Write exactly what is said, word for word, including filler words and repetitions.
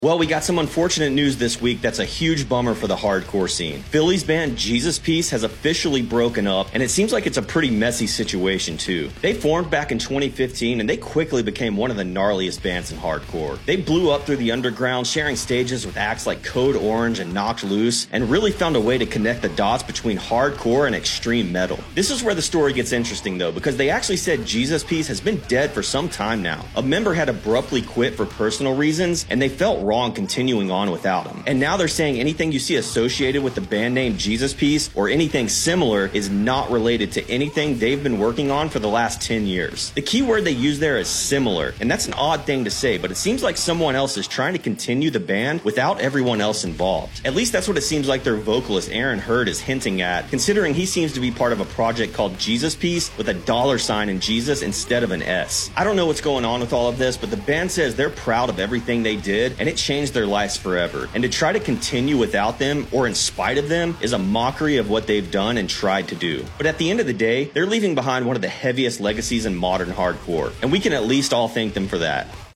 Well, we got some unfortunate news this week that's a huge bummer for the hardcore scene. Philly's band Jesus Piece has officially broken up, and it seems like it's a pretty messy situation too. They formed back in twenty fifteen, and they quickly became one of the gnarliest bands in hardcore. They blew up through the underground, sharing stages with acts like Code Orange and Knocked Loose, and really found a way to connect the dots between hardcore and extreme metal. This is where the story gets interesting though, because they actually said Jesus Piece has been dead for some time now. A member had abruptly quit for personal reasons, and they felt wrong wrong continuing on without him. And now they're saying anything you see associated with the band name Jesus Piece or anything similar is not related to anything they've been working on for the last ten years. The key word they use there is similar, and that's an odd thing to say, but it seems like someone else is trying to continue the band without everyone else involved. At least that's what it seems like their vocalist Aaron Hurd is hinting at, considering he seems to be part of a project called Jesus Piece with a dollar sign in Jesus instead of an S. I don't know what's going on with all of this, but the band says they're proud of everything they did, and it changed their lives forever. And to try to continue without them or in spite of them is a mockery of what they've done and tried to do. But at the end of the day, they're leaving behind one of the heaviest legacies in modern hardcore, and we can at least all thank them for that.